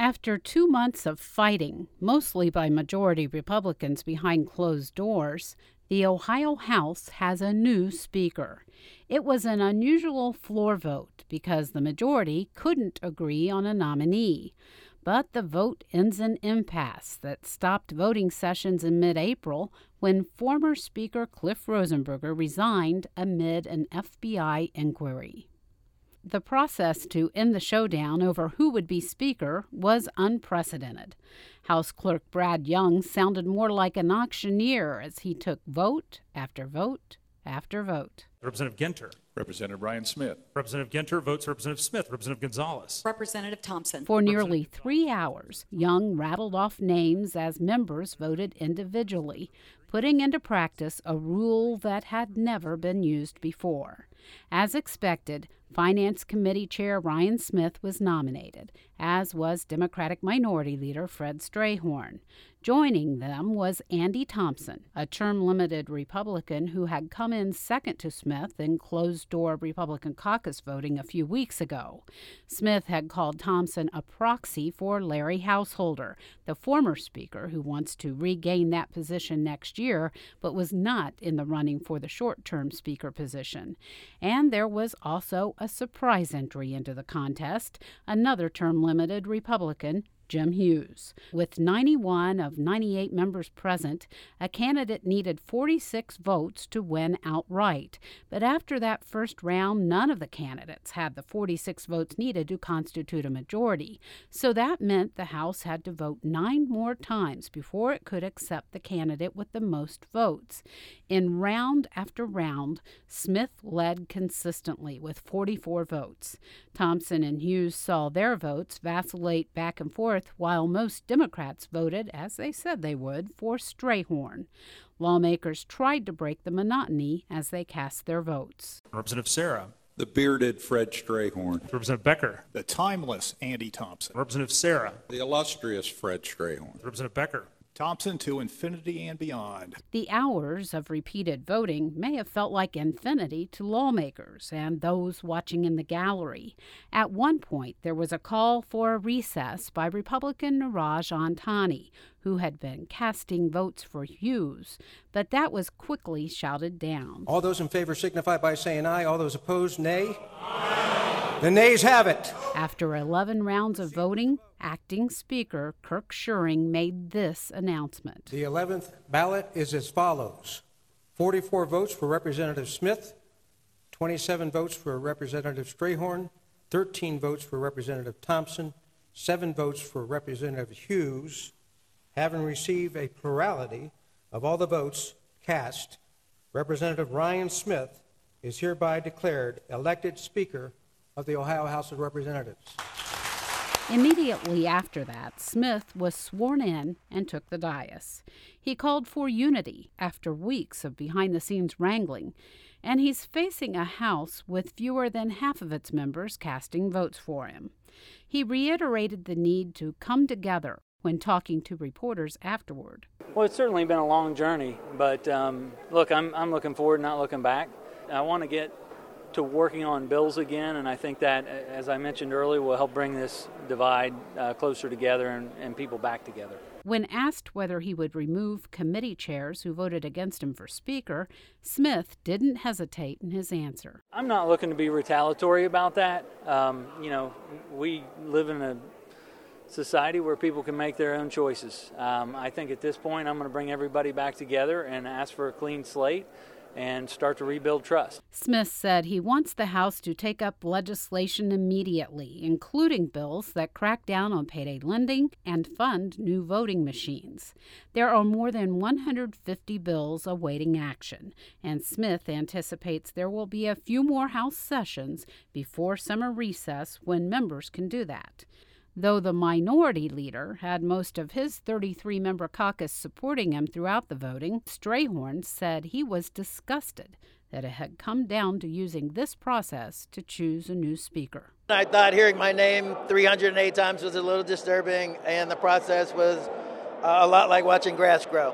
After 2 months of fighting, mostly by majority Republicans behind closed doors, the Ohio House has a new speaker. It was an unusual floor vote because the majority couldn't agree on a nominee. But the vote ends in impasse that stopped voting sessions in mid-April when former Speaker Cliff Rosenberger resigned amid an FBI inquiry. The process to end the showdown over who would be Speaker was unprecedented. House Clerk Brad Young sounded more like an auctioneer as he took vote after vote after vote. Representative Ginter. Representative Ryan Smith. Representative Ginter votes Representative Smith. Representative Gonzalez. Representative Thompson. For nearly 3 hours, Young rattled off names as members voted individually, putting into practice a rule that had never been used before. As expected, Finance Committee Chair Ryan Smith was nominated, as was Democratic Minority Leader Fred Strayhorn. Joining them was Andy Thompson, a term-limited Republican who had come in second to Smith in closed-door Republican caucus voting a few weeks ago. Smith had called Thompson a proxy for Larry Householder, the former Speaker who wants to regain that position next year, but was not in the running for the short-term Speaker position. And there was also a surprise entry into the contest, another term-limited Republican, Jim Hughes. With 91 of 98 members present, a candidate needed 46 votes to win outright. But after that first round, none of the candidates had the 46 votes needed to constitute a majority. So that meant the House had to vote 9 more times before it could accept the candidate with the most votes. In round after round, Smith led consistently with 44 votes. Thompson and Hughes saw their votes vacillate back and forth while most Democrats voted, as they said they would, for Strayhorn. Lawmakers tried to break the monotony as they cast their votes. Representative Sarah. The bearded Fred Strayhorn. Representative Becker. The timeless Andy Thompson. Representative Sarah. The illustrious Fred Strayhorn. Representative Becker. Thompson to infinity and beyond. The hours of repeated voting may have felt like infinity to lawmakers and those watching in the gallery. At one point, there was a call for a recess by Republican Neeraj Antani, who had been casting votes for Hughes, but that was quickly shouted down. All those in favor signify by saying aye. All those opposed, nay. The nays have it. After 11 rounds of voting, Acting Speaker Kirk Schuring made this announcement. The 11th ballot is as follows. 44 votes for Representative Smith, 27 votes for Representative Strayhorn, 13 votes for Representative Thompson, 7 votes for Representative Hughes. Having received a plurality of all the votes cast, Representative Ryan Smith is hereby declared elected Speaker of the Ohio House of Representatives. Immediately after that, Smith was sworn in and took the dais. He called for unity after weeks of behind-the-scenes wrangling, and he's facing a House with fewer than half of its members casting votes for him. He reiterated the need to come together when talking to reporters afterward. Well, it's certainly been a long journey, but look, I'm looking forward, not looking back. I want to get to working on bills again, and I think that, as I mentioned earlier, will help bring this divide closer together and people back together. When asked whether he would remove committee chairs who voted against him for Speaker, Smith didn't hesitate in his answer. I'm not looking to be retaliatory about that. We live in a society where people can make their own choices. I think at this point I'm going to bring everybody back together and ask for a clean slate and start to rebuild trust. Smith said he wants the House to take up legislation immediately, including bills that crack down on payday lending and fund new voting machines. There are more than 150 bills awaiting action, and Smith anticipates there will be a few more House sessions before summer recess when members can do that. Though the minority leader had most of his 33-member caucus supporting him throughout the voting, Strayhorn said he was disgusted that it had come down to using this process to choose a new speaker. I thought hearing my name 308 times was a little disturbing, and the process was a lot like watching grass grow.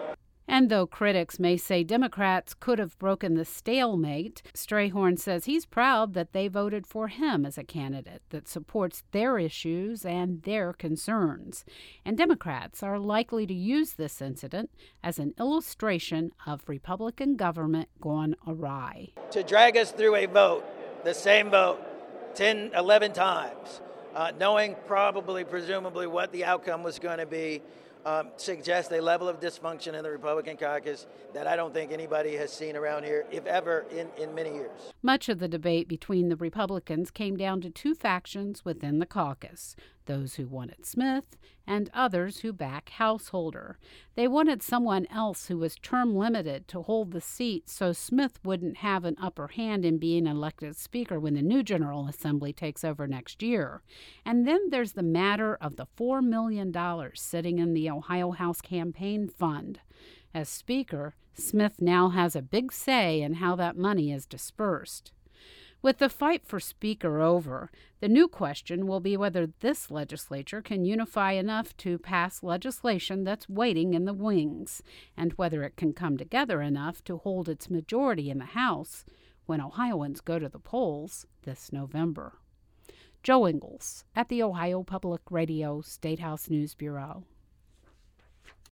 And though critics may say Democrats could have broken the stalemate, Strayhorn says he's proud that they voted for him as a candidate that supports their issues and their concerns. And Democrats are likely to use this incident as an illustration of Republican government gone awry. To drag us through a vote, the same vote, 10, 11 times, knowing presumably what the outcome was going to be, suggests a level of dysfunction in the Republican caucus that I don't think anybody has seen around here, if ever, in many years. Much of the debate between the Republicans came down to two factions within the caucus, those who wanted Smith and others who back Householder. They wanted someone else who was term limited to hold the seat so Smith wouldn't have an upper hand in being elected Speaker when the new General Assembly takes over next year. And then there's the matter of the $4 million sitting in the Ohio House Campaign Fund. As Speaker, Smith now has a big say in how that money is dispersed. With the fight for Speaker over, the new question will be whether this legislature can unify enough to pass legislation that's waiting in the wings, and whether it can come together enough to hold its majority in the House when Ohioans go to the polls this November. Joe Ingles at the Ohio Public Radio State House News Bureau.